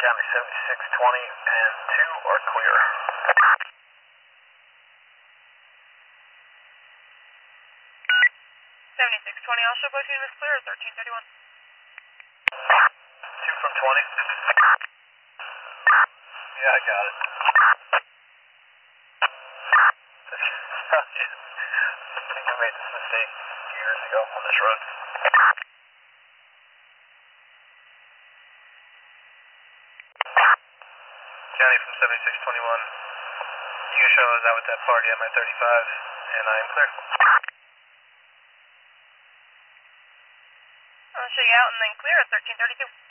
County 7620 and 2 are clear. 7620, also both units clear, 1331. 2 from 20. Yeah, I got it. I think I made this mistake years ago on this road. County from 7621. You can show us out with that party at my 35, and I am clear. I'll show you out and then clear at 1332.